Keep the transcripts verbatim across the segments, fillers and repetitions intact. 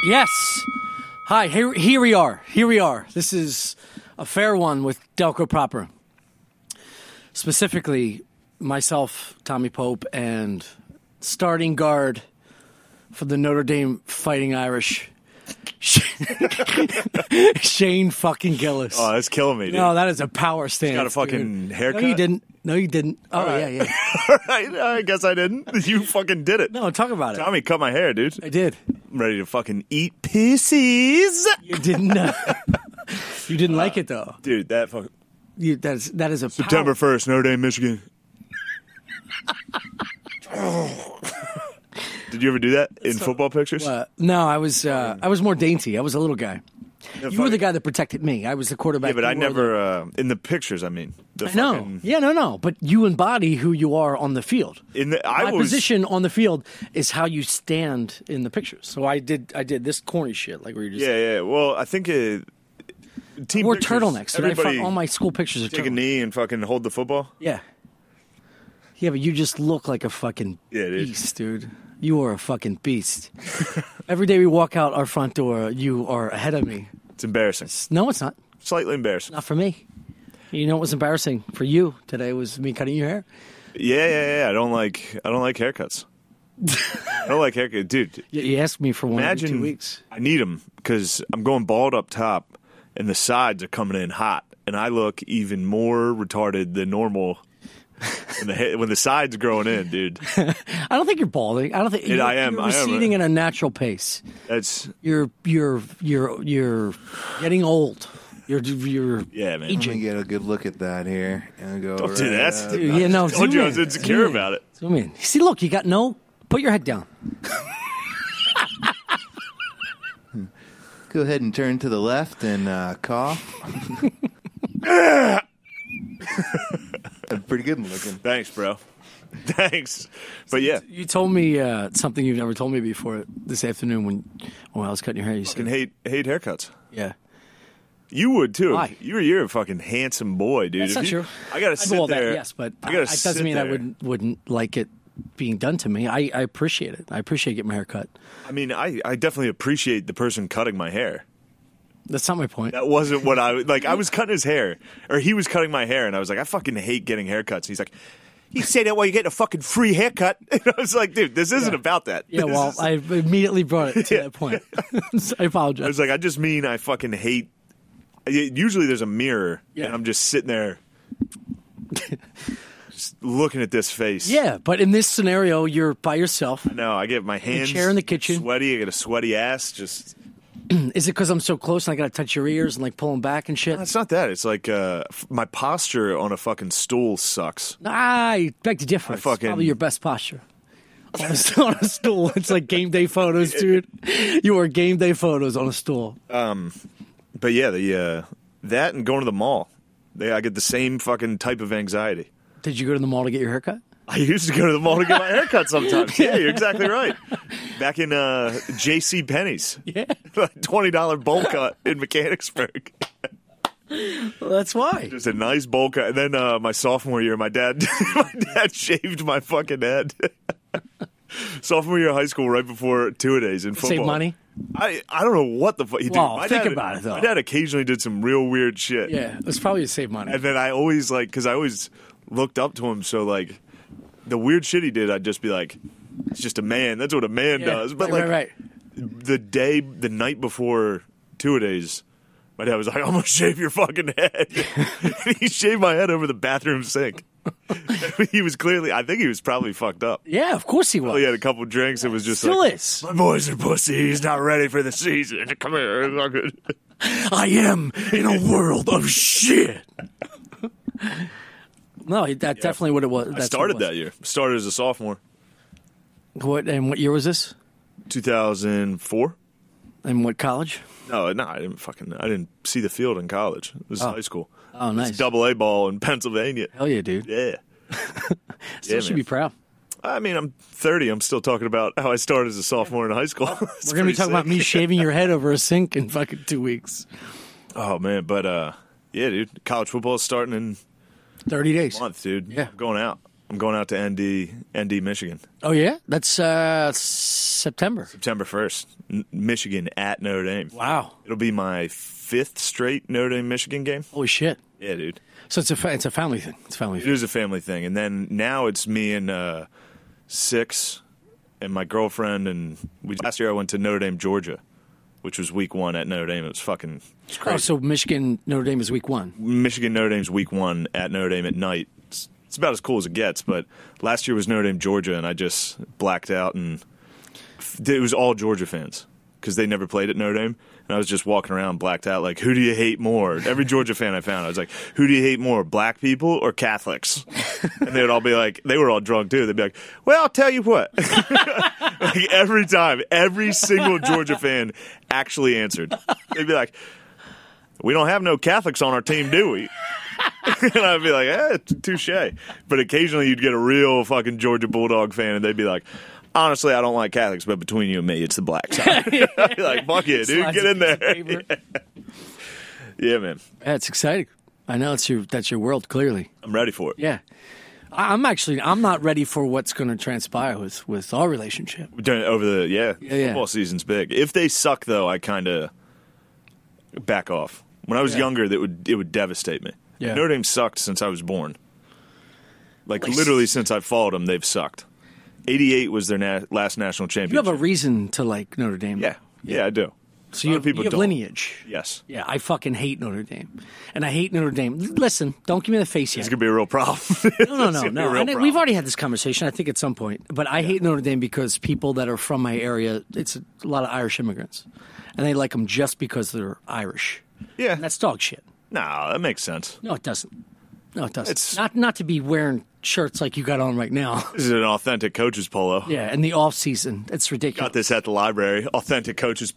Yes. Hi, here, here we are. Here we are. This is a fair one with Delco proper. Specifically, myself, Tommy Pope, and starting guard for the Notre Dame Fighting Irish, Shane fucking Gillis. Oh, that's killing me, dude. No, that is a power stance. He's got a fucking dude. haircut? No, you didn't. No, you didn't. Oh, right. yeah, yeah. All right, I guess I didn't. You fucking did it. No, talk about it. Tommy cut my hair, dude. I did. I'm ready to fucking eat pussies. You didn't. Uh, you didn't uh, like it, though. Dude, that fucking... You, that is, that is a September power. first, Notre Dame, Michigan. Did you ever do that in so, football pictures? Uh, no, I was uh, I was more dainty. I was a little guy. The you were the guy that protected me. I was the quarterback. Yeah, but I never, the... uh, in the pictures, I mean. The I know. Fucking... Yeah, no, no. But you embody who you are on the field. In the, I My was... position on the field is how you stand in the pictures. So I did I did this corny shit like we were just Yeah, saying. yeah. Well, I think it... Team or pictures, turtlenecks. Dude, I fuck, all my school pictures are take turtlenecks. a knee and fucking hold the football? Yeah. Yeah, but you just look like a fucking yeah, dude. beast, dude. You are a fucking beast. Every day we walk out our front door, you are ahead of me. It's embarrassing. It's, no, it's not. Slightly embarrassing. Not for me. You know what was embarrassing for you today was me cutting your hair? Yeah, yeah, yeah. I don't like I don't like haircuts. I don't like haircuts. Dude. You, you asked me for one imagine every two weeks. I need them because I'm going bald up top and the sides are coming in hot. And I look even more retarded than normal when the, when the sides are growing in, dude. I don't think you're balding. I don't think Dude, you're, I am. you're I am. receding at a natural pace. That's You're you're you're you're getting old. You're you're yeah, man. aging. Let me get a good look at that here and go. Don't right do that. up. Dude, yeah, no, I told zoom you I was in. insecure Zoom about in. it. Zoom in. See, look, you got no. Put your head down. Go ahead and turn to the left and uh, cough. Pretty good looking. Thanks, bro. Thanks. But yeah. You told me uh, something you've never told me before this afternoon when when I was cutting your hair. You Fucking said, hate hate haircuts. "Yeah, You would too. Why? You're you're a fucking handsome boy, dude. that's If not you, true." I gotta I sit know there. that, yes, but I gotta it doesn't sit mean there. I wouldn't wouldn't like it being done to me. I, I appreciate it. I appreciate getting my hair cut. I mean, I, I definitely appreciate the person cutting my hair. That's not my point. That wasn't what I like. I was cutting his hair, or he was cutting my hair, and I was like, I fucking hate getting haircuts. And he's like, you say that while you're getting a fucking free haircut. And I was like, dude, this isn't Yeah. about that. Yeah, This well, is- I immediately brought it to Yeah. that point. So I I apologize. was like, I just mean I fucking hate. Usually there's a mirror, Yeah. and I'm just sitting there, just looking at this face. Yeah, but in this scenario, you're by yourself. No, I get my hands chair in the kitchen. sweaty. I get a sweaty ass. Just Is it because I'm so close and I got to touch your ears and like pull them back and shit? it's not that. It's like uh, f- my posture on a fucking stool sucks. I beg to differ. I It's fucking- probably your best posture. On a, on a stool. It's like game day photos, dude. You are game day photos on a stool. But yeah, the uh, that and going to the mall, they, I get the same fucking type of anxiety. Did you go to the mall to get your haircut? I used to go to the mall to get my haircut sometimes. Yeah, you're exactly right. Back in uh, J C Penney's, Yeah. twenty dollar bowl cut in Mechanicsburg. Well, that's why. Just a nice bowl cut. And then uh, my sophomore year, my dad, my dad shaved my fucking head. Sophomore year of high school, right before two a days in football. Save money? I I don't know what the fuck he did. Well, My think dad, about it, though. My dad occasionally did some real weird shit. Yeah, it's probably to save money. And then I always like, because I always looked up to him. So like, the weird shit he did, I'd just be like, it's just a man. That's what a man Yeah, does. But right, like, right, the day, the night before two a days, my dad was like, I'm gonna shave your fucking head. And he shaved my head over the bathroom sink. He was clearly, I think he was probably fucked up. Yeah, of course he was. He had a couple drinks. It was just Still like, is. my boy's a pussy. He's not ready for the season. Come here. I am in a world of shit. No, that definitely what it was. I That's started what it was. that year. Started as a sophomore. What and what year was this? two thousand four. And what college? No, no, I didn't fucking. I didn't see the field in college. It was Oh. high school. Oh, It was nice. double A ball in Pennsylvania. Hell yeah, dude. Yeah. Still Yeah, should man. be proud. I mean, I'm thirty. I'm still talking about how I started as a sophomore in high school. It's We're gonna be pretty talking about sick. me shaving your head over a sink in fucking two weeks. Oh man, but uh, yeah, dude. College football is starting in Thirty days. a month, dude. Yeah. I'm going out. I'm going out to N D, N D, Michigan, Oh yeah, that's uh, September. September first. N- Michigan at Notre Dame. Wow. It'll be my fifth straight Notre Dame Michigan game. Holy shit. Yeah, dude. So it's a fa- it's a family thing. It's a family It thing. is a family thing. And then now it's me and uh, Six and my girlfriend. And we, last year I went to Notre Dame, Georgia, which was week one at Notre Dame. It was fucking it was crazy. Oh, so Michigan Notre Dame is week one. Michigan, Notre Dame's week one at Notre Dame at night. It's, it's about as cool as it gets. But last year was Notre Dame, Georgia, and I just blacked out. And it was all Georgia fans because they never played at Notre Dame. And I was just walking around blacked out like, who do you hate more? Every Georgia fan I found, I was like, who do you hate more, black people or Catholics? And they would all be like, they were all drunk too. They'd be like, well, I'll tell you what. Like every time, every single Georgia fan actually answered. They'd be like, we don't have no Catholics on our team, do we? And I'd be like, eh, touche. But occasionally you'd get a real fucking Georgia Bulldog fan and they'd be like, honestly, I don't like Catholics, but between you and me, it's the black side. I'd be like, fuck yeah, dude, Slides get a in piece of there. paper. Yeah. Yeah, man. Yeah, it's exciting. I know it's your that's your world, clearly. I'm ready for it. Yeah. I- I'm actually I'm not ready for what's going to transpire with, with our relationship. During, over the, yeah, Yeah, yeah. football season's big. If they suck, though, I kind of back off. When I was Yeah. younger, that would it would devastate me. Yeah. Notre Dame sucked since I was born. Like, Like, literally since I followed them, they've sucked. eighty-eight was their na- last national You championship. have a reason to like Notre Dame. yeah. yeah, I do. So A you lot have, of people you have don't. lineage. Yes. Yeah, I fucking hate Notre Dame. And I hate Notre Dame. Listen, don't give me the face It's yet. going to be a real problem. No, no, It's no, gonna be a no. real And problem. we've already had this conversation, I think, at some point. But I hate Notre Dame because people that are from my area, it's a, a lot of Irish immigrants. And they like them just because they're Irish. Yeah. And that's dog shit. No, that makes sense. No, it doesn't. No, it doesn't. It's- Not not to be wearing shirts like you got on right now. This is an authentic coach's polo. Yeah, in the off season, it's ridiculous. Got this at the library. Authentic coach's.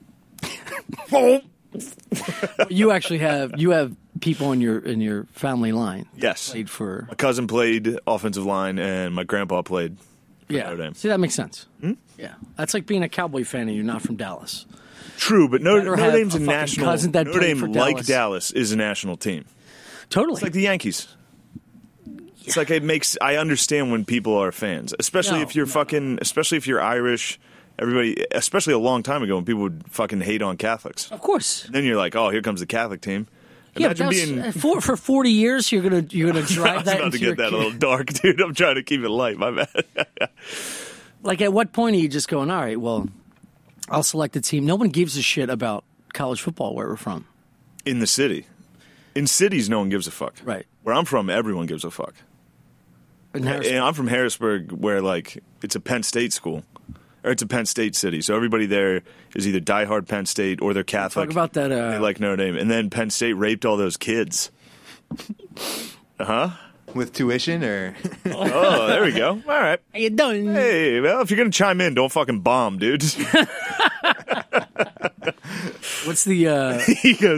You actually have you have people in your in your family line. Yes. Played for My cousin played offensive line, and my grandpa played. yeah. Notre Dame. See, that makes sense. Hmm? Yeah, that's like being a Cowboy fan and you're not from Dallas. True, but Notre, Better Notre have Dame's a a fucking national. cousin that Notre played Dame, for like Dallas. Dallas, is a national team. Totally. It's like the Yankees. It's like it makes. I understand when people are fans, especially No, if you're no, fucking, especially if you're Irish. Everybody, especially a long time ago, when people would fucking hate on Catholics. of course. And then you're like, oh, here comes the Catholic team. Yeah, but Imagine that was- being. uh, for for forty years, you're gonna you're gonna I drive was that about into to your get that a kid. little dark, dude. I'm trying to keep it light. My bad. Like, at what point are you just going, all right, well, I'll select a team. No one gives a shit about college football where we're from. In the city, in cities, no one gives a fuck. Right. Where I'm from, everyone gives a fuck. In Harrisburg. And I'm from Harrisburg, where like it's a Penn State school, or it's a Penn State city. So everybody there is either diehard Penn State or they're Catholic. Talk about that. Uh, They like Notre Dame, and then Penn State raped all those kids. Uh huh. With tuition or Oh, there we go. All right. how you doing? Hey, well, if you're gonna chime in, don't fucking bomb, dude. What's the uh, He goes,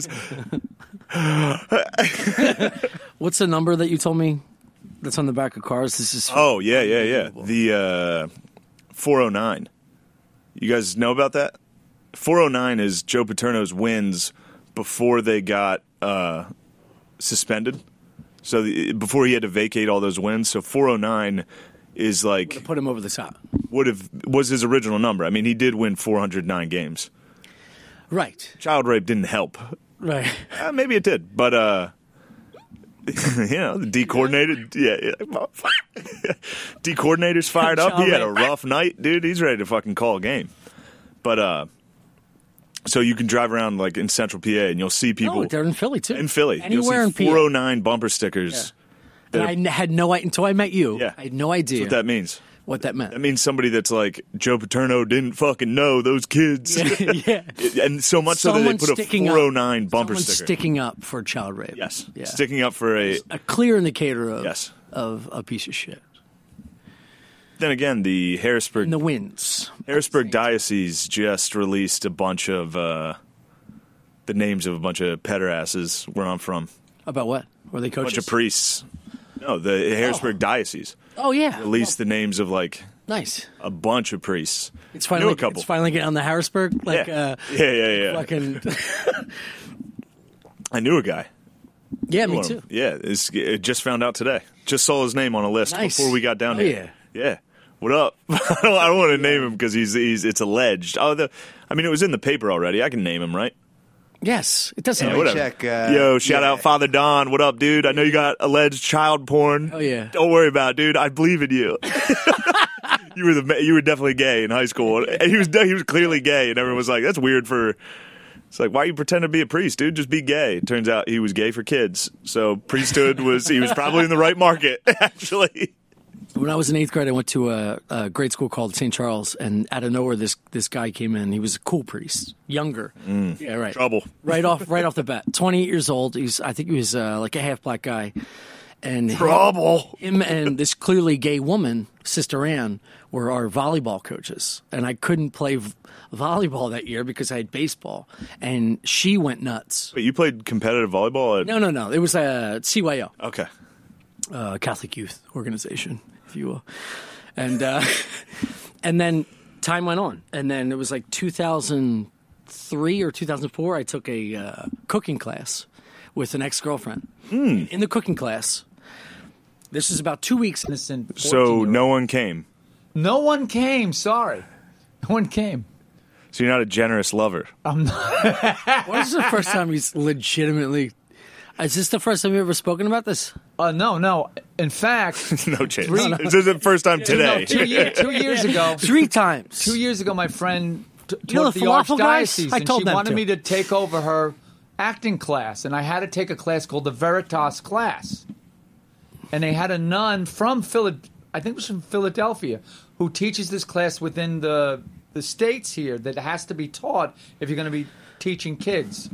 what's the number that you told me that's on the back of cars? This is oh yeah, yeah, yeah. The uh, four oh nine. You guys know about that? four oh nine is Joe Paterno's wins before they got uh, suspended. So the, before he had to vacate all those wins, so four oh nine is like put him over the top. would have was his original number. I mean, he did win four hundred nine games. Right. Child rape didn't help. Right. Uh, maybe it did, but uh, you know, the D coordinated, yeah, yeah. D coordinator's fired up. He had a rough night, dude. He's ready to fucking call a game. But uh, so you can drive around like in Central P A and you'll see people No, they're in Philly too. in Philly. Anywhere you'll in see P A. four oh nine bumper stickers. And that- I n- had no idea until I met you. Yeah. I had no idea That's what that means. what that meant. That means somebody that's like Joe Paterno didn't fucking know those kids, yeah. and so much so that they Someone put a sticking four oh up- nine bumper someone sticker. sticking up for child rape. Yes, Yeah. sticking up for a. A clear indicator of Yes. of a piece of shit. Then again, the Harrisburg And the wins. Harrisburg Diocese just released a bunch of uh, the names of a bunch of pederasses where I'm from. About what? Were they A bunch coaches? of priests. No, the Harrisburg Diocese oh yeah. released the names of like Nice. a bunch of priests. It's I finally knew a couple. it's finally getting on the Harrisburg like yeah. uh yeah, yeah, yeah. fucking I knew a guy. Yeah, me Well, too. Yeah, it's, it just found out today. Just saw his name on a list Nice. before we got down Oh, here. Yeah. Yeah. What up? I don't, I don't want to name him because he's he's it's alleged. Oh, the, I mean, it was in the paper already. I can name him, right? Yes, it doesn't. Yeah, Let me whatever. check. Uh, Yo, shout yeah. out Father Don. What up, dude? I know you got alleged child porn. Oh, yeah. Don't worry about it, dude. I believe in you. you were the you were definitely gay in high school. And he was he was clearly gay, and everyone was like, "That's weird for." It's like, why you pretend to be a priest, dude? Just be gay. It turns out he was gay for kids. So priesthood was he was probably in the right market, actually. When I was in eighth grade, I went to a, a grade school called Saint Charles, and out of nowhere, this this guy came in. He was a cool priest, younger. Mm. Yeah, right. Trouble. Right off, right off the bat. Twenty-eight years old. He's, I think he was uh, like a half black guy. And Trouble. Him and this clearly gay woman, Sister Ann, were our volleyball coaches, and I couldn't play v- volleyball that year because I had baseball, and she went nuts. Wait, you played competitive volleyball at No, no, no. It was a C Y O. Okay. Uh, Catholic Youth Organization, if you will, and uh, and then time went on, and then it was like two thousand three or two thousand four. I took a uh, cooking class with an ex girlfriend. Mm. In the cooking class, this is about two weeks. Innocent So fourteen-year-old. no one came. No one came. Sorry, no one came. So you're not a generous lover. I'm not. When is the first time he's legitimately? Is this the first time you've ever spoken about this? Uh, no, no. In fact, No chance. Three- This is the first time no, today. two, year, two years ago, Three times. two years ago, my friend t- You know taught the the falafel guys? archdiocese, I and told she them wanted to. me to take over her acting class, and I had to take a class called the Veritas class. And they had a nun from Phila- I think it was from Philadelphia, who teaches this class within the the states here that has to be taught if you're going to be teaching kids.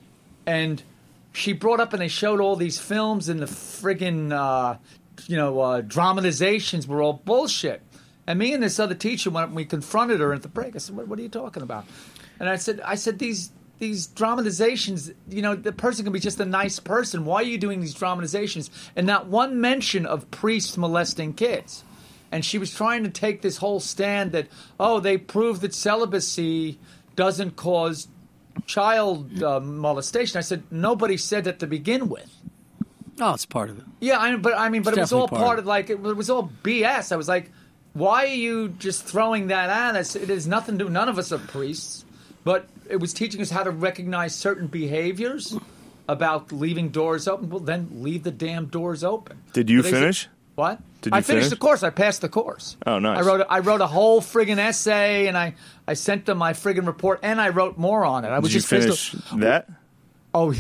And she brought up and they showed all these films, and the friggin' uh, you know uh, dramatizations were all bullshit. And me and this other teacher, when we confronted her at the break, I said, "What, what are you talking about?" And I said, "I said these these dramatizations. You know, the person can be just a nice person. Why are you doing these dramatizations?" And not one mention of priests molesting kids. And she was trying to take this whole stand that, oh, they prove that celibacy doesn't cause child uh, molestation. I said, nobody said that to begin with. Oh, it's part of it. Yeah, I, but I mean, but It's it was all definitely part part of of like it was all B S. I was like, why are you just throwing that at us? It has nothing to do. None of us are priests, but it was teaching us how to recognize certain behaviors about leaving doors open. Well, then leave the damn doors open. Did you But they said- finish? What? Did I you finished finish? the course. I passed the course. Oh, nice. I wrote. A, I wrote a whole friggin' essay, and I, I sent them my friggin' report, and I wrote more on it. I was Did you just pissed finish off- that? Oh,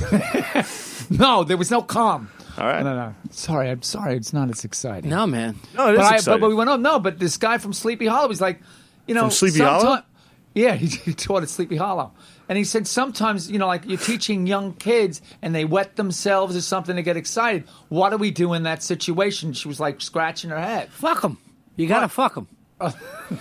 no, there was no calm. All right. No, no. Sorry, I'm sorry. It's not as exciting. No, man. No, it is but, I, but, exciting. but we went on. No, but this guy from Sleepy Hollow was like, you know, From Sleepy sometime- Hollow? Yeah, he, he taught at Sleepy Hollow, and he said sometimes, you know, like you're teaching young kids and they wet themselves or something to get excited. What do we do in that situation? She was like scratching her head. Fuck him. You gotta fuck him. I,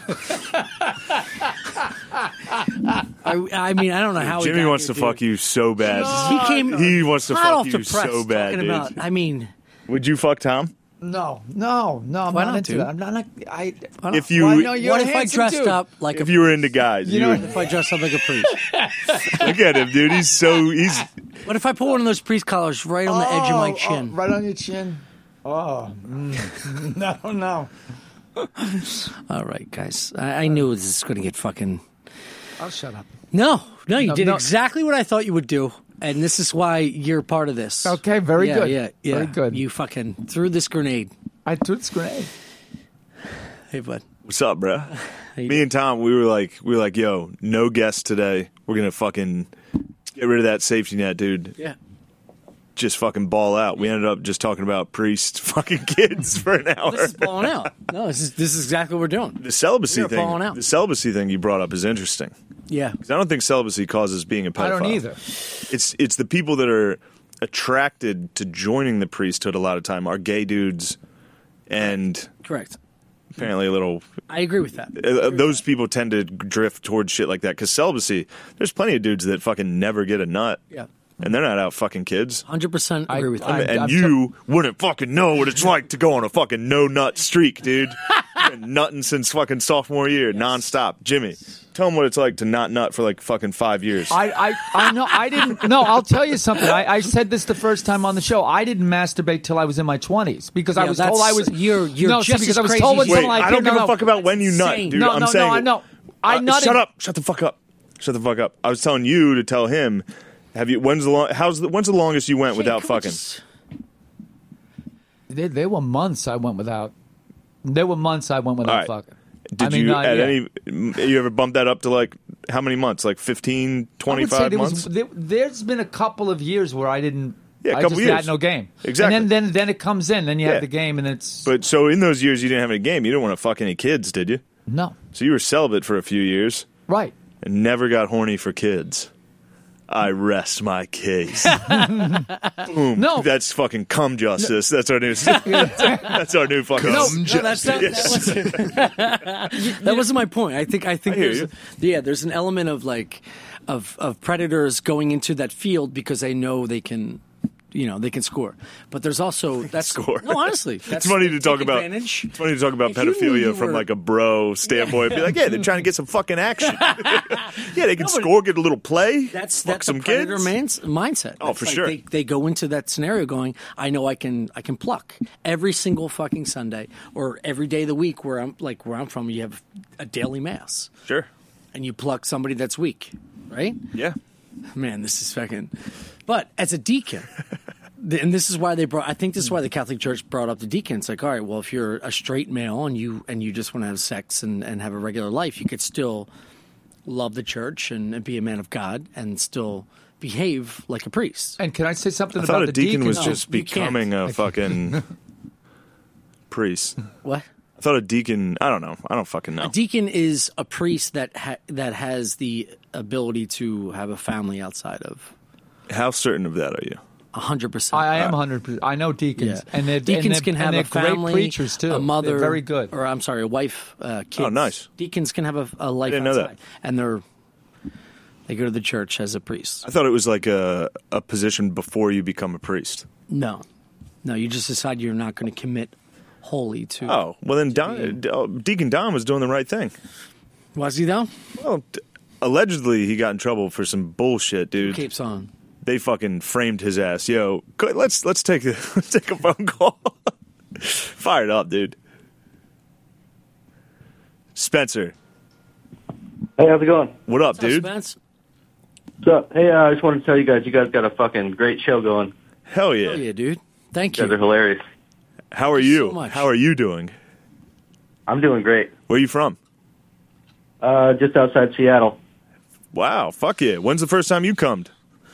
I mean, I don't know how Jimmy he got wants here, to fuck dude. you so bad. He came. He wants to hot fuck off you the press so bad, talking dude. about. I mean, Would you fuck Tom? No, no, no. I'm Why not not, into dude? that. I'm not. I. I don't- If you, Well, I know you're what a if I handsome dressed dude. up like if a? you were into guys, You you know- would, If I dressed up like a priest? look at him, dude. He's so he's. What if I put one of those priest collars right on the edge of my Oh, chin? oh, right on your chin. Oh, mm. no, no. All right, guys. I, I knew this was going to get fucking. I'll shut up. No, no, you No, did no. exactly what I thought you would do, and this is why you're part of this. Okay, very yeah, good. Yeah, yeah, Very good. You fucking threw this grenade. I threw this grenade. Hey, bud. What's up, bro? you Me and Tom, we were like, we were like, yo, no guests today. We're gonna fucking get rid of that safety net, dude. Yeah. Just fucking ball out. We ended up just talking about priest fucking kids for an hour. This is balling out. No, this is this is exactly what we're doing. The celibacy We are thing. balling out. The celibacy thing you brought up is interesting. Yeah. 'Cause I don't think celibacy causes being a pedophile. I don't either. It's it's the people that are attracted to joining the priesthood a lot of time are gay dudes, and Correct. apparently a little. I agree with that. Uh, those people tend to drift towards shit like that because celibacy. There's plenty of dudes that fucking never get a nut, Yeah. and they're not out fucking kids. one hundred percent I- agree with I- that. And I'm you wouldn't fucking know what it's like to go on a fucking no nut streak, dude. been nutting since fucking sophomore year, nonstop. Jimmy, tell him what it's like to not nut for like fucking five years. I, I, I know. I didn't. No, I'll tell you something. I, I said this the first time on the show. I didn't masturbate till I was in my twenties because I Yeah, was that's- told I was. you're- you're no, just see, because as I was crazy told when as you- Wait, someone like I don't no, give no, a fuck about when you nut, insane. dude. No, I'm no, saying no, I it. know. I Uh, nutted. shut up! Shut the fuck up! Shut the fuck up! I was telling you to tell him. Have you? When's the long? How's the? When's the longest you went Jay, without can we fucking? just- There, there were months I went without. There were months I went without All right. fucking. Did I mean, you uh, at yeah. any? You ever bump that up to like how many months? Like fifteen, I would say twenty-five there months? was, there, there's been a couple of years where I didn't. Yeah, a I couple just years. had no game. Exactly. And then, then, then it comes in. Then you Yeah. have the game, and it's But so in those years you didn't have any game. You didn't want to fuck any kids, did you? no So you were celibate for a few years right. and never got horny for kids. I rest my case. Boom. No. That's fucking cum justice. That's our new. That's our new fucking. No, No, that's not, that, wasn't, that wasn't my point. I think I think I hear there's yeah, there's an element of like of of predators going into that field because they know they can, you know, they can score. But there's also that's Score. No, honestly, that's, It's funny to they talk take about. advantage. It's funny to talk about If you knew pedophilia you from were- like a bro standpoint. Be like, yeah, they're trying to get some fucking action. Yeah, they can No, but score, get a little play. That's fuck that's some a predator kids. man's mindset. Oh, That's for like sure. They, they go into that scenario going, I know I can I can pluck every single fucking Sunday or every day of the week where I'm like where I'm from. You have a daily mass Sure. and you pluck somebody that's weak, right? Yeah. Man, this is fucking. But as a deacon, th- and this is why they brought. I think this is why the Catholic Church brought up the deacon. It's like, all right, well, if you're a straight male and you and you just want to have sex and, and have a regular life, you could still love the church and, and be a man of God and still behave like a priest. And can I say something I about thought a the deacon was No, just you can't. becoming a fucking priest. What? I thought a deacon. I don't know. I don't fucking know. A deacon is a priest that ha- that has the ability to have a family outside of How certain of that are you? a hundred percent. I, I am hundred percent. I know deacons, Yeah. and they're, deacons and they're, can have and they're a family, great preachers too. a mother, they're very good. or I'm sorry, a wife, uh, kids. Oh, nice. Deacons can have a, a life didn't know outside, that. and they're they go to the church as a priest. I thought it was like a a position before you become a priest. No, no, you just decide you're not going to commit wholly to. Oh well, then Don, uh, Deacon Don was doing the right thing. Was he though? Well, d- allegedly he got in trouble for some bullshit, dude. Capes on. They fucking framed his ass. Yo, go- let's let's take a let's take a phone call. Fired up, dude. Spencer, Hey, how's it going? what up, What's up, dude? Spence? What's up? Hey, uh, I just wanted to tell you guys, you guys got a fucking great show going. Hell yeah. Oh yeah, dude. Thank You guys are you. hilarious. How are Thank you you? so much. How are you doing? I'm doing great. Where are you from? Uh, just outside Seattle. Wow, fuck yeah. When's the first time you cummed?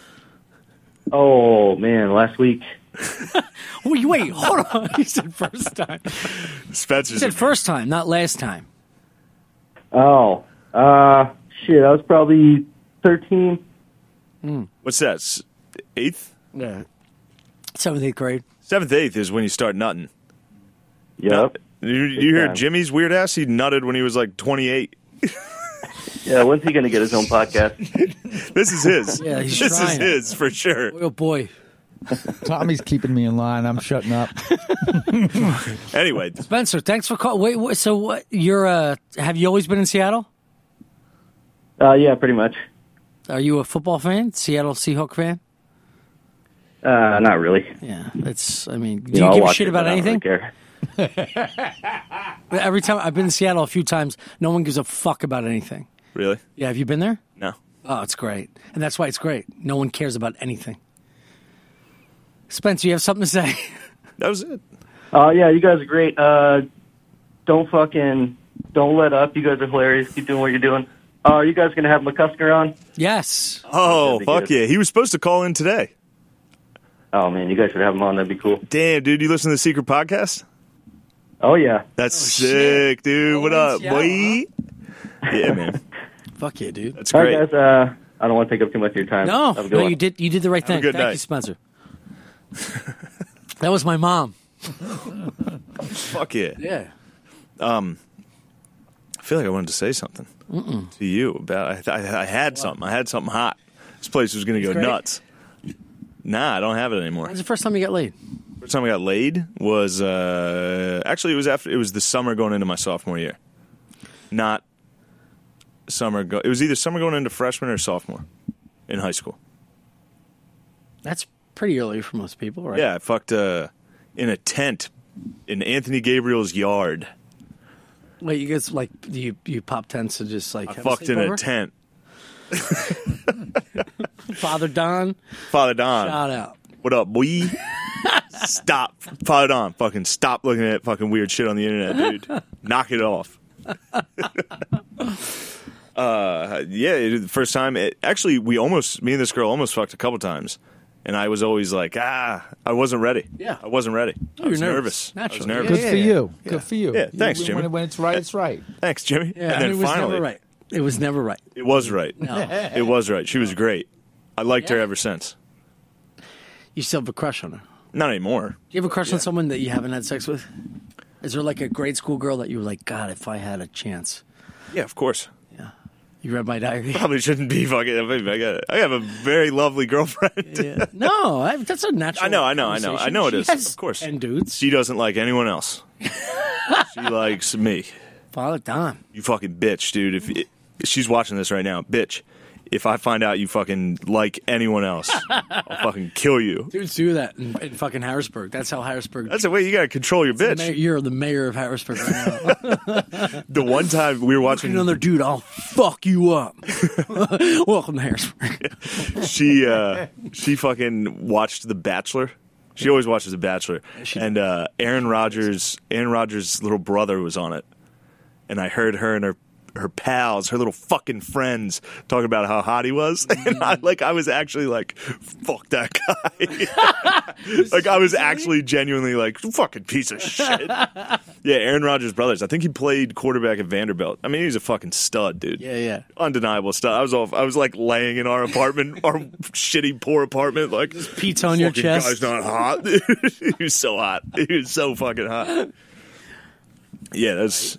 Oh, man, last week. Wait, wait, hold on. He said first time. He Spencer's said first time, not last time. Oh, uh, shit, I was probably thirteen. What's that? s- Eighth? Yeah. Seventh, eighth grade. Seventh, eighth is when you start nutting. Yep. You, you hear time. Jimmy's weird ass? He nutted when he was like twenty-eight. Yeah, when's he going to get his own podcast? This is his. Yeah, he's this trying. is his for sure. Oh boy. Tommy's keeping me in line. I'm shutting up. Anyway, Spencer, thanks for calling. Wait, wait, so what? You're uh, have you always been in Seattle? Uh, yeah, pretty much. Are you a football fan? Seattle Seahawk fan? Uh, not really. Yeah, it's. I mean, do You you, know, I'll give a watch shit it, about but I don't anything? really care. Every time I've been in Seattle a few times, no one gives a fuck about anything. really? Yeah, have you been there? No. Oh, it's great, and that's why it's great. No one cares about anything. Spencer, you have something to say? That was it. Uh, yeah, you guys are great. Uh, don't fucking, don't let up. You guys are hilarious. Keep doing what you're doing. Uh, are you guys going to have McCusker on? Yes. Oh, That'd be fuck good. yeah. He was supposed to call in today. Oh, man, you guys should have him on. That'd be cool. Damn, dude. You listen to the Secret Podcast? Oh, yeah. That's Oh, sick, dude. What up, yeah. boy? Yeah, man. Fuck yeah, dude. That's All great. right, guys. Uh, I don't want to take up too much of your time. No, Have a good no, one. you did. You did the right a thing. good Thank night. you, Spencer. That was my mom. Fuck yeah. Yeah. I feel like I wanted to say something to you about. I, I, I had something. I had something hot. This place was going to go great. nuts. Nah, I don't have it anymore. When's the first time you got laid? First time I got laid was uh, actually it was after it was the summer going into my sophomore year, not summer. Go- it was either summer going into freshman or sophomore in high school. That's pretty early for most people, right? Yeah, I fucked uh, in a tent in Anthony Gabriel's yard. Wait, you guys like you you pop tents to just like I have fucked in a sleepover? tent. Father Don, Father Don, shout out. what up, boy? Stop, Father Don. Fucking stop looking at fucking weird shit on the internet, dude. Knock it off. uh, yeah, it, the first time. It, actually, we almost, me and this girl almost fucked a couple times, and I was always like, ah, I wasn't ready. Yeah. I wasn't ready. Oh, I was you're nervous. nervous. I was Naturally. nervous. Good for you. Yeah. Good for you. Yeah, thanks, You- Jimmy. When, when it's right, it's right. Thanks, Jimmy. Yeah, and then it was finally, never right. It was never right. it was right. No. It was right. She was great. I liked her Yeah. ever since. You still have a crush on her. Not anymore. Do you have a crush on someone that you haven't had sex with? Is there like a grade school girl that you were like, God, if I had a chance? Yeah, of course. Yeah. You read my diary? Probably shouldn't be fucking. I got. I have a very lovely girlfriend. Yeah. No, I, that's a natural. I know, I know, I know, I know it She is. has Of course. ten dudes. She doesn't like anyone else. She likes me. Father Don. You fucking bitch, dude. If it, she's watching this right now, bitch. If I find out you fucking like anyone else, I'll fucking kill you. Dudes do that in, in fucking Harrisburg. That's how Harrisburg. That's the way you gotta control your Mayor- bitch. you're the mayor of Harrisburg right now. The one time we were watching, Another dude, I'll fuck you up. Welcome to Harrisburg. she uh, she fucking watched The Bachelor. She always watches The Bachelor, she and uh, Aaron Rodgers, Aaron Rodgers' little brother was on it, and I heard her and her her pals, her little fucking friends, talking about how hot he was, and I like I was actually like, fuck that guy. Like I was actually genuinely like, fucking piece of shit. Yeah, Aaron Rodgers' brothers. I think he played quarterback at Vanderbilt. I mean, he's a fucking stud, dude. Yeah, yeah. Undeniable stud. I was off. I was like laying in our apartment, our shitty poor apartment, like Pete's on your fucking chest. Guy's not hot. He was so hot. He was so fucking hot. Yeah, that's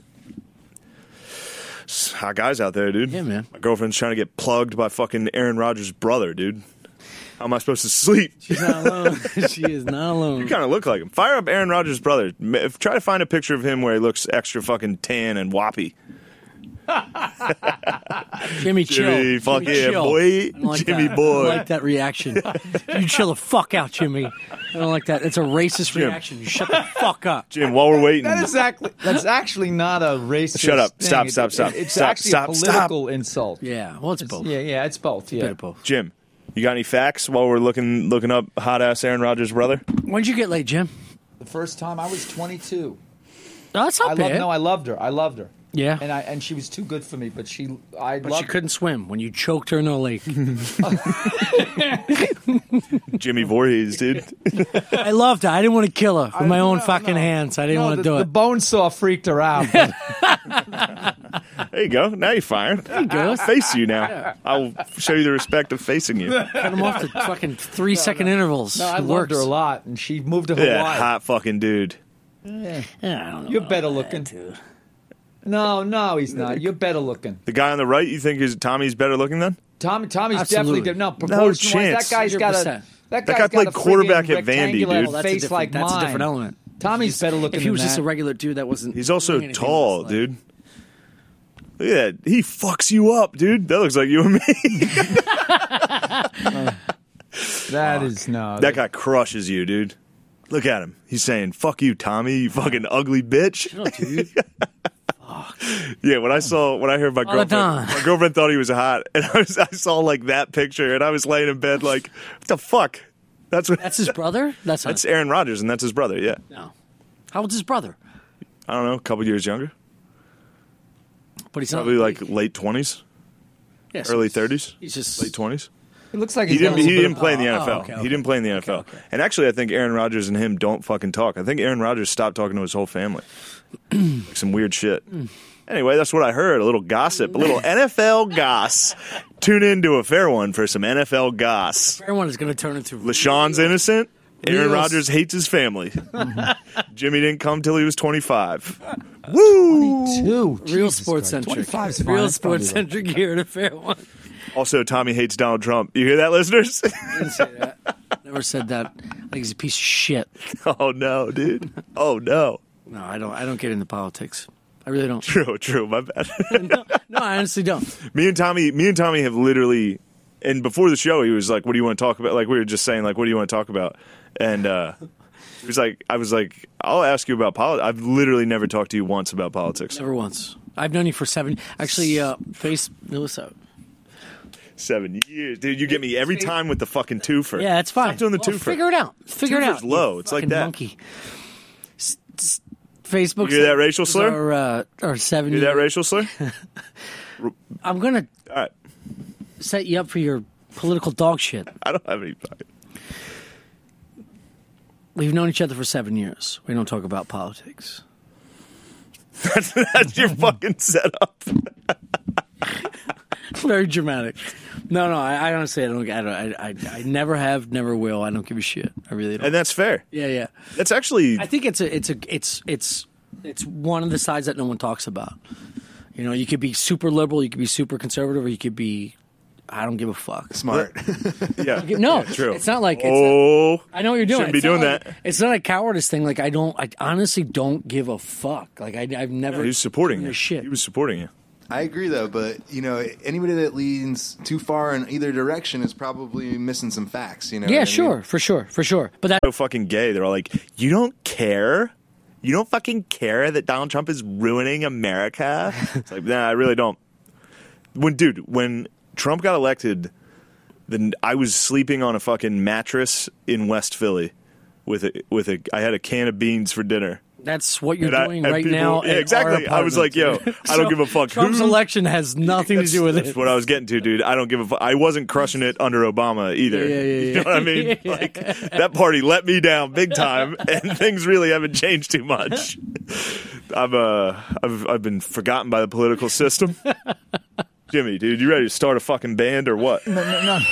it's hot guys out there, dude. Yeah, man. My girlfriend's trying to get plugged by fucking Aaron Rodgers' brother, dude. How am I supposed to sleep? She's not alone. She is not alone. You kind of look like him. Fire up Aaron Rodgers' brother. Ma- if- Try to find a picture of him where he looks extra fucking tan and whoppy. Jimmy, chill. Jimmy, fuck Jimmy, yeah, chill. boy. I don't like Jimmy that. boy. I don't like that reaction. You chill the fuck out, Jimmy. I don't like that. It's a racist Jim. reaction. You shut the fuck up. Jim, while we're waiting, That is actually that's actually not a racist. Shut up. thing. Stop, It- stop, stop. It's Stop, actually stop, a stop. political insult. Yeah, well, it's both. Yeah, yeah, it's both. Bit Yeah. of both. Jim, you got any facts while we're looking looking up hot ass Aaron Rodgers' brother? When'd you get laid, Jim? The first time I was twenty-two. No, that's not I bad. loved, no, I loved her. I loved her. Yeah. And I and she was too good for me, but she I but loved she couldn't swim when you choked her in the lake. Jimmy Voorhees, dude. I loved her. I didn't want to kill her with I- my own no, fucking no. hands. I didn't No, want to the, do the it. bone saw freaked her out. There you go. Now you're firing. There you go. I'll face you now. I'll show you the respect of facing you. Cut him off to fucking three second intervals. No, I It loved works. her a lot, and she moved to Hawaii. Yeah, hot fucking dude. Yeah, I don't know. You're about better that, looking. dude. No, no, he's not. You're better looking. The guy on the right, you think is Tommy's better looking than? Tommy, Tommy's Absolutely. definitely different. No, No proportion wise, chance. that guy's got a one hundred percent. that That guy's guy got played a quarterback friggin' at Vandy, rectangular dude. Well, that's a face different, like that's mine. a different element. Tommy's better looking If he was than just that. a regular dude that wasn't. He's also doing anything tall, else, like- dude. Look at that. He fucks you up, dude. That looks like you and me. That is no. That guy crushes you, dude. Look at him. He's saying, fuck you, Tommy, you fucking ugly bitch. No, dude. Yeah, when I saw, when I heard my All the girlfriend, time. my girlfriend thought he was hot, and I, was, I saw like that picture, and I was laying in bed like, what the fuck? That's what. That's his brother? That's not. That's Aaron Rodgers, and that's his brother. Yeah, No. How old's his brother? I don't know, a couple years younger, But he's not. probably like late twenties, yeah, so early he's- thirties, He's just. late twenties. It looks like He he's didn't. got a He little didn't bit play in the Oh, N F L. oh, okay, He okay. didn't play in the N F L. Okay, okay. And actually, I think Aaron Rodgers and him don't fucking talk. I think Aaron Rodgers stopped talking to his whole family. Like some weird shit. Anyway, that's what I heard. A little gossip, a little N F L goss. Tune in to a fair one for some N F L goss. Everyone is going to turn into. LaShawn's innocent. Aaron Real- Rodgers hates his family. Jimmy didn't come till he was twenty-five. Woo! Two. Real sports centric. twenty-five is fine. Real That's probably sports centric here at a fair one. Also, Tommy hates Donald Trump. You hear that, listeners? I didn't say that. Never said that. I think he's a piece of shit. Oh no, dude. Oh no. No, I don't. I don't get into politics. I really don't. True, true. My bad. no, no, I honestly don't. me and Tommy, me and Tommy have literally, and before the show, he was like, "What do you want to talk about?" Like we were just saying, like, "What do you want to talk about?" And uh, he was like, "I was like, I'll ask you about politics." I've literally never talked to you once about politics. Never once. I've known you for seven. Actually, uh, face Melissa. Seven years, dude. You get me every time with the fucking twofer. Yeah, that's fine. Stop doing the well, twofer. Figure it out. Figure it Twofer's out. low. You It's like fucking that. Monkey. S- s- Facebook. You hear that racial slur? Or, uh, or seven. You hear that year- racial slur? I'm gonna All right. set you up for your political dog shit. I don't have any fucking. We've known each other for seven years. We don't talk about politics. That's, that's your fucking setup. Very dramatic. No, no. I, I honestly, I don't. I, don't I, I, I never have, never will. I don't give a shit. I really don't. And that's fair. yeah, yeah. That's actually. I think it's a, it's a, it's, it's, it's one of the sides that no one talks about. You know, you could be super liberal, you could be super conservative, or you could be, I don't give a fuck. Smart. yeah. No, Yeah, true. it's not like. It's Oh. I know what you're doing. Shouldn't be It's not doing like- that. It's not a cowardice thing. Like I don't. I honestly don't give a fuck. Like I, I've never. He was supporting given you. a shit. He was supporting you. I agree, though, but, you know, anybody that leans too far in either direction is probably missing some facts, you know? Yeah, what I sure, mean? for sure, for sure. But that So fucking gay. They're all like, you don't care? You don't fucking care that Donald Trump is ruining America? It's like, nah, I really don't. When, dude, when Trump got elected, then I was sleeping on a fucking mattress in West Philly with a, with a, I had a can of beans for dinner. that's what you're And I- doing and right people- now. yeah, at exactly. our I was like, yo, apartment. I don't So, give a fuck. Trump's Who- election has nothing to do with That's it. what I was getting to, dude. I don't give a fuck. I wasn't crushing it under Obama either. Yeah, yeah, yeah, You know what I mean? Like, that party let me down big time, and things really haven't changed too much. I've, uh, I've, I've been forgotten by the political system. Jimmy, dude, you ready to start a fucking band or what? No, no, no.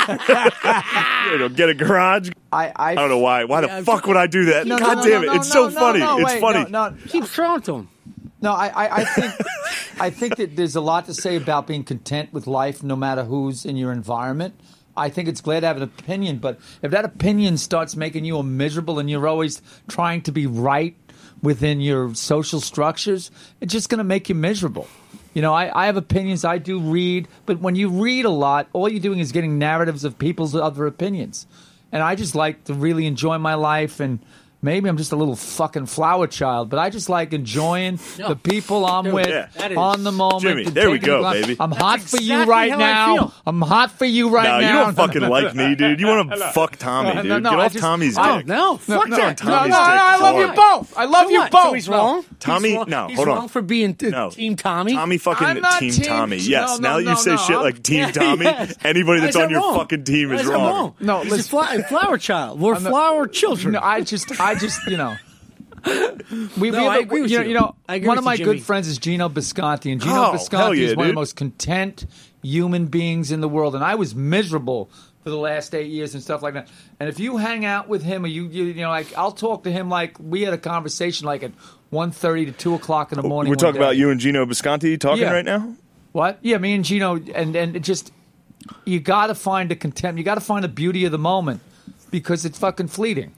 You know, get a garage? I, I, I don't know why. Why Yeah, the fuck would I do that? No, no, God no, damn no, it. no, It's so no, funny. no, It's wait, funny. No, no, Keep throwing to him. no I, I, I think I think that there's a lot to say about being content with life, no matter who's in your environment. I think it's glad to have an opinion, but if that opinion starts making you miserable and you're always trying to be right within your social structures, it's just going to make you miserable. You know, I, I have opinions. I do read, but when you read a lot, all you're doing is getting narratives of people's other opinions. And I just like to really enjoy my life, and maybe I'm just a little fucking flower child, but I just like enjoying No. the people I'm Dude, with yeah. that is- on the moment. Jimmy, and there we taking go, it- baby. I'm That's hot for you exactly right how I now. feel. I'm hot for you right No, now. you don't fucking like me, dude. You want to fuck Tommy, No, dude. no, no, Get I off just- Tommy's I- dick. No, fuck no, that. no, no, Tommy's no, dick I love you hard. both. I love So you what? both. So he's No. wrong. Tommy- He's wrong. no, he's hold on. wrong for being t- No. Team Tommy. Tommy fucking I'm not Team team- Tommy. no, Yes. no, now no, you say no, shit I'm- like Team Yeah, Tommy. yes. Anybody Why that's is on that your wrong? fucking team Why is that wrong. No, He's a listen. fly, flower child. We're flower children. No, I just, I just, you know. We, No, we have I a- agree with you. Know, you. you know, I agree one with of my you, Jimmy. good friends is Gino Bisconti, and Gino Oh, hell Bisconti yeah, is one of dude. the most content human beings in the world. And I was miserable for the last eight years and stuff like that. And if you hang out with him, or you, you, you know, like I'll talk to him like we had a conversation like at one thirty to two o'clock in the morning. We're one talking day. about you and Gino Bisconti talking Yeah. right now? What? Yeah, me and Gino, and and it just you got to find the contempt. You got to find the beauty of the moment because it's fucking fleeting.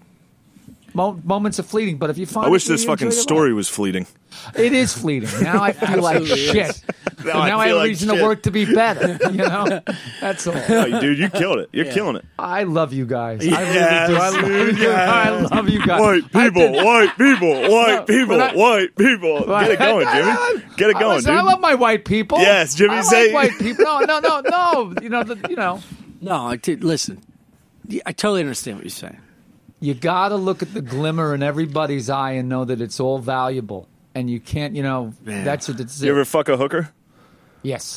Mo- moments are fleeting, but if you find, I wish it, you this fucking enjoy your story life. was fleeting. It is fleeting. Now I feel like Absolutely shit. is. Now So I now I feel have a like reason shit. to work to be better. You know, that's all. No, dude, you killed it. You're killing it. I love you guys. I Yes, really do. I love dude, you. I yes. love you guys. White I people, did- white people, white people, when I- white people. Get it going, Jimmy. Get it I going, listen, dude. I love my white people. Yes, Jimmy, I say- like white people. No, no, no, no. You know, the, you know. No, I t- listen. I totally understand what you're saying. You got to look at the glimmer in everybody's eye and know that it's all valuable. And you can't, you know, Man. that's what it's. You ever fuck a hooker? Yes.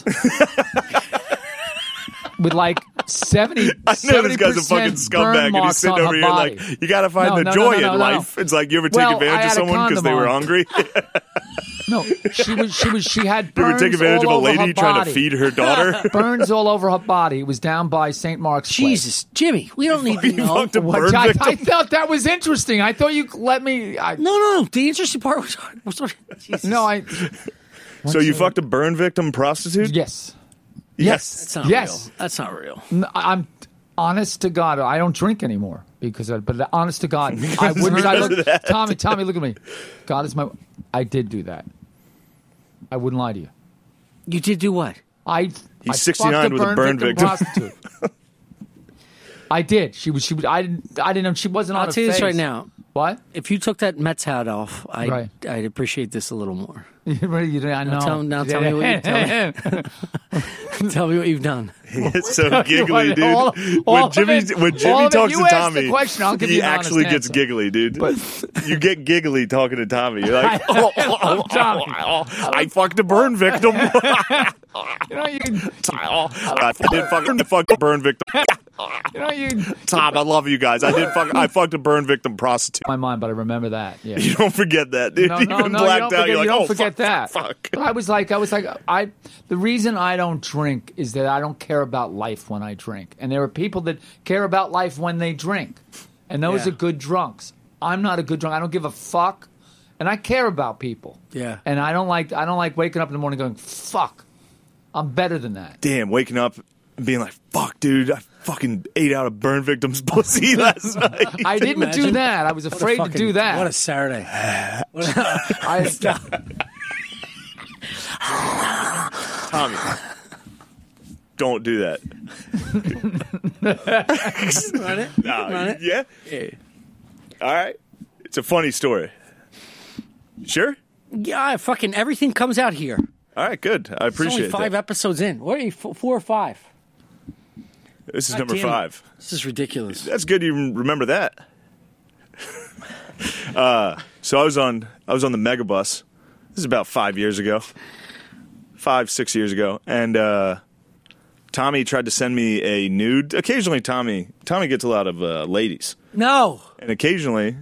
With like seventy, I know this guy's a fucking burn scumbag, and he's marks sitting on over her here body. like, you got to find No, the no, joy no, no, in no, life. no. It's like, you ever take Well, I advantage of had a someone because they condom were on. hungry? No, she was, she was, she had You ever burns take advantage of all a over lady her trying to body. feed her daughter? Burns all over her body. It was down by Saint Mark's Place. Jesus, Jimmy, we don't need to You know. fucked a What- burn I, victim? I thought that was interesting. I thought you let me. I, No, no, no. The interesting part was, was Jesus. no, I. So you fucked a burn victim prostitute? Yes. Yes. That's not yes. real. That's not real. N- I'm honest to God. I don't drink anymore because, I, but honest to God, I wouldn't. I look, Tommy, Tommy, look at me. God is my. I did do that. I wouldn't lie to you. You did do what? I. He's I sixty-nine fucked a with a burn victim. prostitute. I did. She was. She was. I didn't. I didn't know she wasn't on I'll her tell you this face. right now. What? If you took that Mets hat off, I'd, Right. I'd appreciate this a little more. You didn't- I know. Now tell, now tell me what you tell me. Tell me what you've done. It's so giggly, dude. All- all when of Jimmy it- when all Jimmy of it. talks You to ask the Tommy, question, I'll give he you an honest actually gets answer. giggly, dude. But- you get giggly talking to Tommy. You're like, oh, oh, oh, Tommy. oh, oh, I fucked a burn victim. You know you. I did fuck a fucking burn victim. You know you. Tom, I love you guys. I did fuck. I fucked a burn victim prostitute. My mind, but I remember that. Yeah. You don't forget that, dude. No, You've no, been no, you blacked don't out. forget, You're like, you don't oh, forget fuck, that. Fuck. I was like, I was like, I. The reason I don't drink is that I don't care about life when I drink, and there are people that care about life when they drink, and those Yeah. are good drunks. I'm not a good drunk. I don't give a fuck, and I care about people. Yeah. And I don't like. I don't like waking up in the morning going, fuck. I'm better than that. Damn, waking up and being like, fuck, dude, I fucking ate out a burn victim's pussy last night. I didn't do imagine? that. I was What a afraid to fucking- do that. What a Saturday. What a- I, Tommy, don't do that. Run it? Nah, Run it? yeah? Yeah. All right. It's a funny story. Sure? Yeah, I fucking everything comes out here. All right, good. I It's only appreciate five that. episodes in. What are you, f- four or five? This is God number damn it. five. This is ridiculous. That's good you remember that. uh, so I was on I was on the Megabus. This is about five years ago. Five, six years ago. And uh, Tommy tried to send me a nude. Occasionally Tommy Tommy gets a lot of uh, ladies. No. And occasionally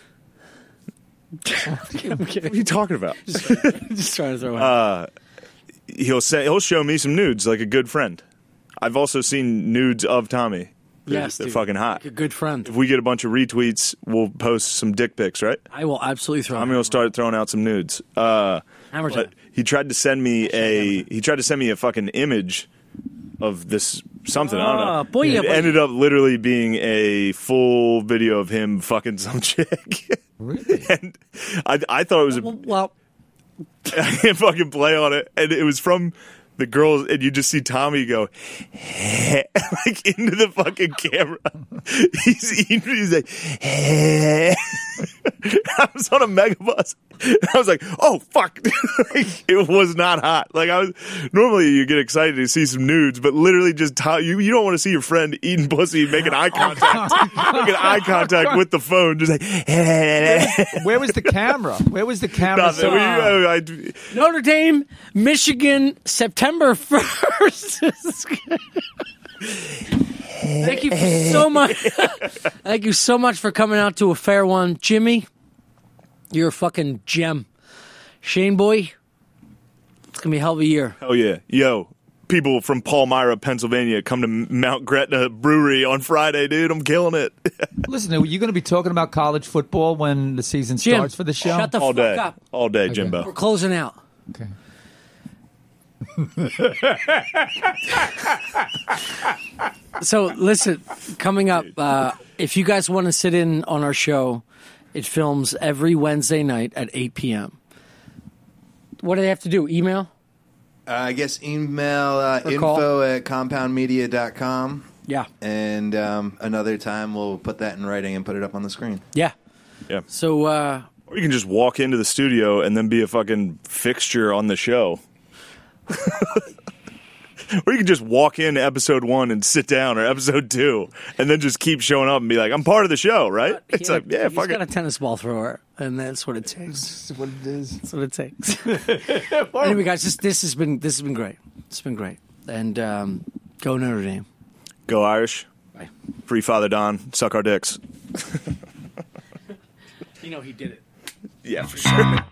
I'm what are kidding. you talking about? Just trying to throw it. Uh, he'll say he'll show me some nudes like a good friend. I've also seen nudes of Tommy. They're, yes, they're dude. fucking hot. Like a good friend. If we get a bunch of retweets, we'll post some dick pics, right? I will absolutely throw Tommy it. will start throwing out some nudes. Uh, Hammer but time. he tried to send me a he tried to send me a fucking image of this something. I don't know. Ah, boy, it yeah, boy. ended up literally being a full video of him fucking some chick. Really? And I I thought it was a Well, well, I hit fucking play on it, and it was from the girls, and you just see Tommy go like into the fucking camera. He's eating, he's like, I was on a Megabus. I was like, oh fuck! Like, it was not hot. Like I was normally you get excited to see some nudes, but literally just Tom, you you don't want to see your friend eating pussy and making eye contact, making eye contact with the phone, just like. Where was the camera? Where was the camera? Nothing. We- uh, I- Notre Dame, Michigan, September first. Thank you so much. Thank you so much for coming out to a fair one. Jimmy, you're a fucking gem. Shane boy, it's going to be a hell of a year. Oh yeah, yo, people from Palmyra, Pennsylvania, come to Mount Gretna Brewery on Friday, dude. I'm killing it Listen, are you going to be talking about college football when the season Jim, starts for the show? shut the all fuck day, up. all day, We're Jimbo. closing out. Okay. So listen, coming up, uh, if you guys want to sit in on our show, it films every Wednesday night at eight p.m. What do they have to do? Email? Uh, I guess email uh, Or call. info at compound media dot com. Yeah. And um, another time we'll put that in writing and put it up on the screen. Yeah. Yeah, So, uh, or you can just walk into the studio and then be a fucking fixture on the show. Or you can just walk in to episode one and sit down, or episode two, and then just keep showing up and be like, "I'm part of the show," right? It's he- like, yeah, he's fuck got it. a tennis ball thrower, and that's what it takes. That's what it is. That's what it takes. Anyway, guys, this this has been this has been great. It's been great, and um, go Notre Dame. Go Irish. Bye. Free Father Don. Suck our dicks. You know he did it. Yeah, for sure.